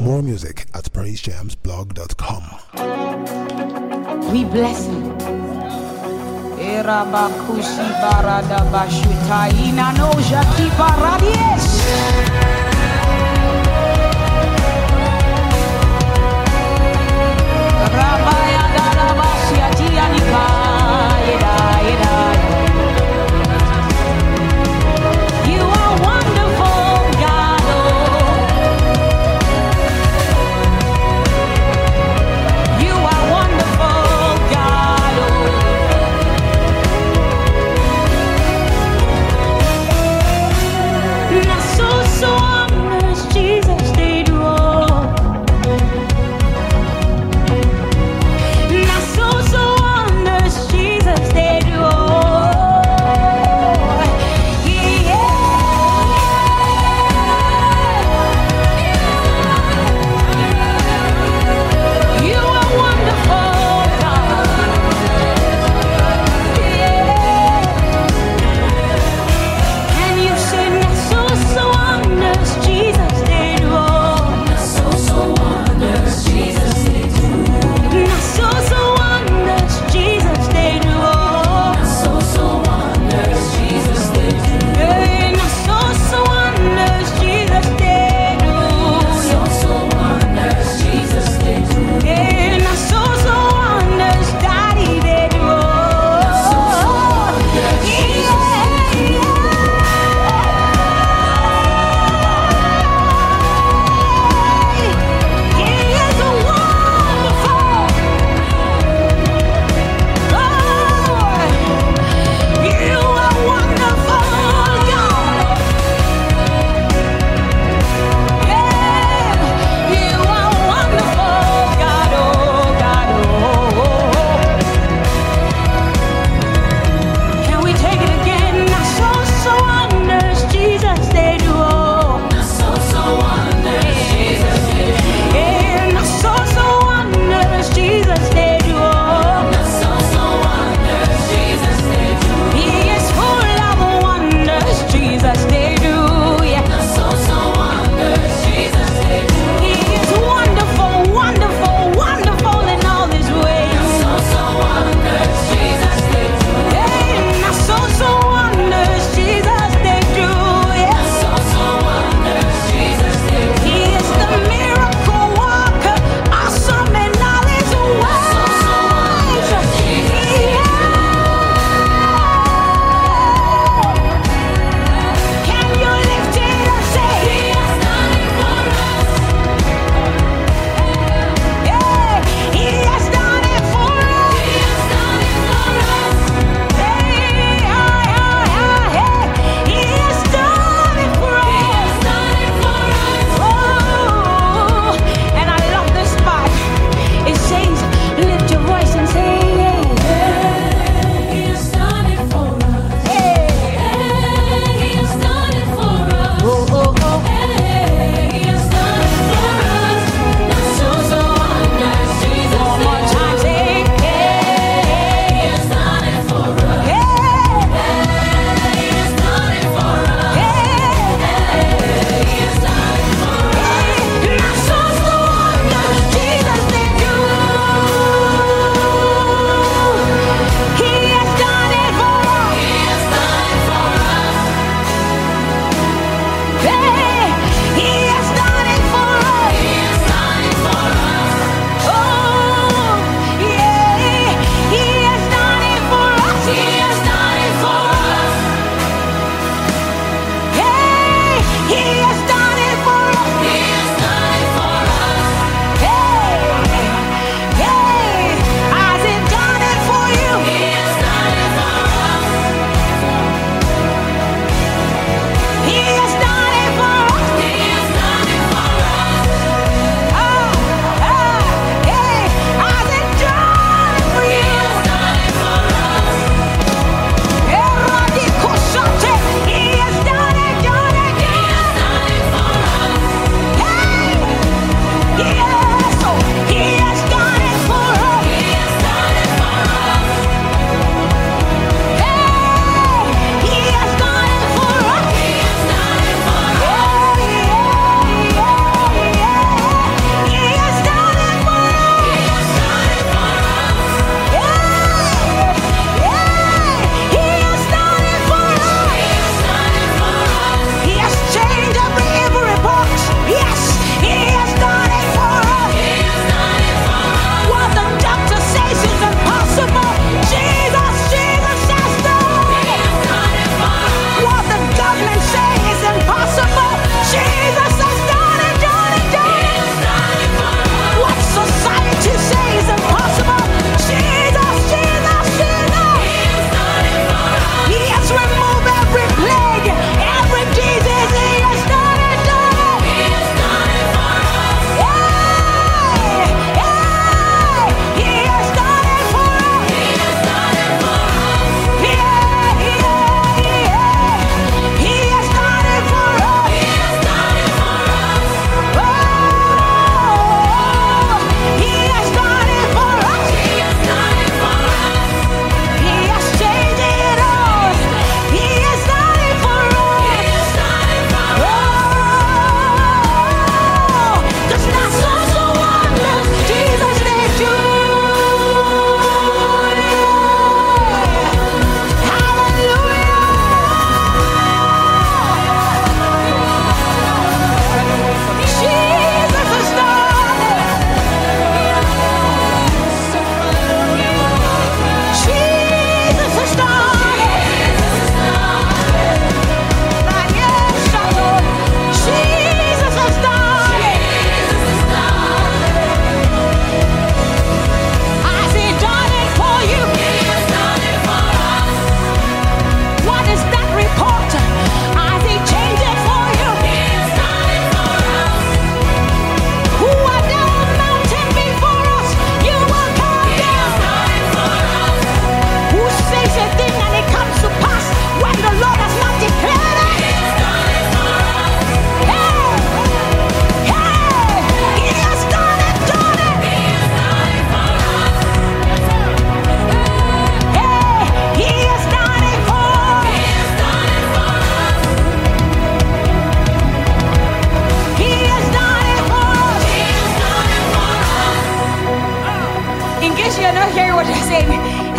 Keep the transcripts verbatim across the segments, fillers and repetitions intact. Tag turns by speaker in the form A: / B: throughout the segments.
A: More music at praise jams blog dot com.
B: We bless him. Erabakushi barada bashutaina no jaki baradies. Rabaya darabasia tianika ida ida. You are wonderful, God. You are wonderful, God. Na so so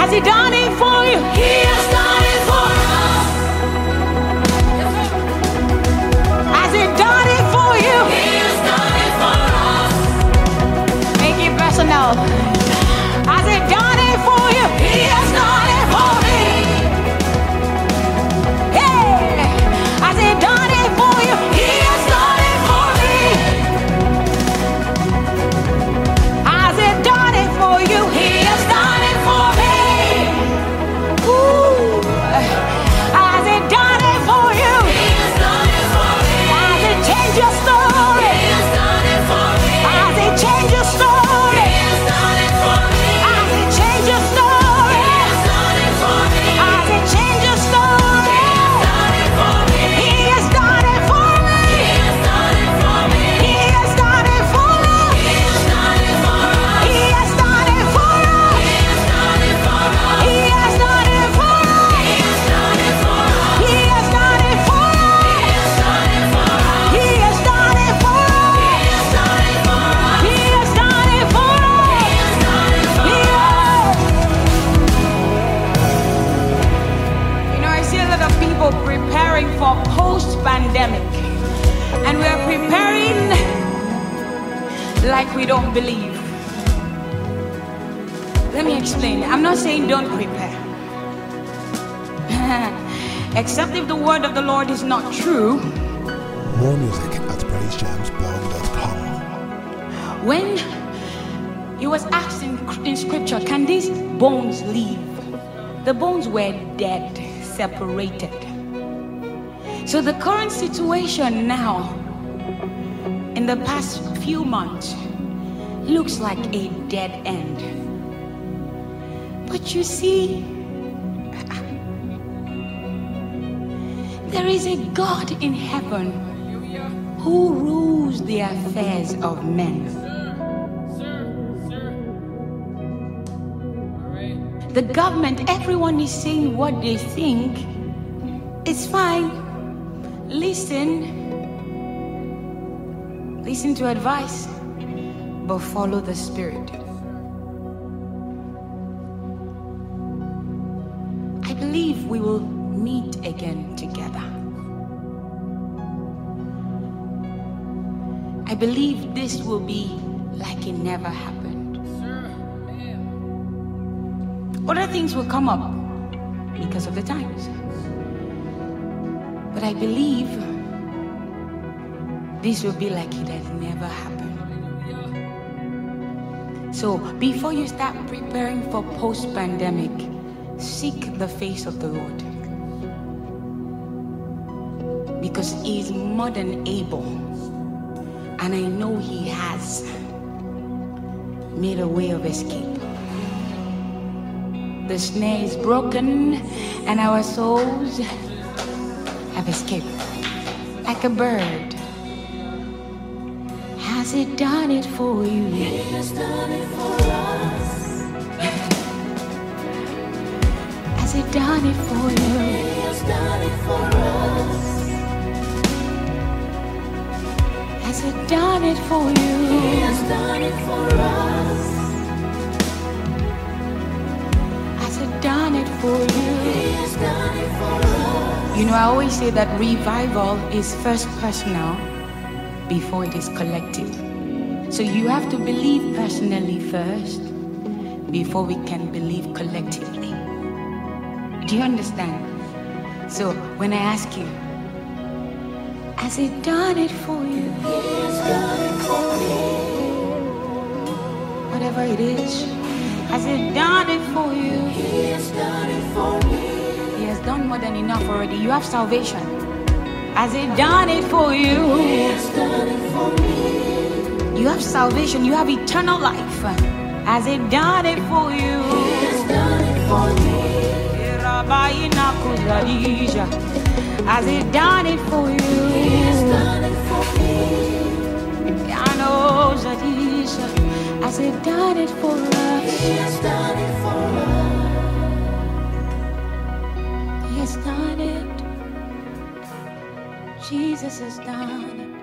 B: Has he done it for you? He has done it for us. Has he done it for you? He has done it for us. Make it personal. Has he done it for you? He has done it for me. Hey, has he done it for you? He has done it for me. Has he done it for you? He has done it for me. Ooh. Has he done it for you? He has done it for me. Has he changed your story? He has done it for me. Has he changed your story? He has done it for me. Has he changed your story? He has done it for me. Has he changed your story? He has done it for me. He has done it for me. He has done it for me. He has done it for us. He has done it for us. He has done it for us. He has done it for us. He has done it for us. He has done it for us. He has done it for us. He has done it for us. He has done it for us. He has done it for us. He has done it for us. You know, I see a lot of people preparing for post-pandemic, and we are preparing like we don't believe. Let me explain. I'm not saying don't prepare. Except if the word of the Lord is not true.
A: More music at praise jams blog dot com.
B: When he was asked in, in scripture, can these bones live? The bones were dead, separated. So the current situation now, in the past few months, looks like a dead end. But you see, there is a God in heaven who rules the affairs of men. The government, everyone is saying what they think. It's fine. Listen. Listen to advice, but follow the Spirit. I believe we will meet again together. I believe this will be like it never happened. Other things will come up because of the times. But I believe this will be like it has never happened. So before you start preparing for post-pandemic, seek the face of the Lord. Because he is more than able. And I know he has made a way of escape. The snare is broken and our souls have escaped. Like a bird. Has he done it for you? He has done it for us. Has he done it for you? He has done it for us. Has he done it for you? He has done it for us. Has he done it for you? He has done it for us. You know, I always say that revival is first personal before it is collective. So you have to believe personally first before we can believe collectively. Do you understand? So when I ask you, has he done it for you? He has done it for me. Whatever it is, has he done it for you? He has done it for me. He has done more than enough already. You have salvation. Has he done it for you? He has done it for me. You have salvation. You have eternal life. Has he done it for you? He has done it for me. Has he done it for you? He has done it for me. Has he done it for us? He has done it for us. He has done it. Jesus has done it.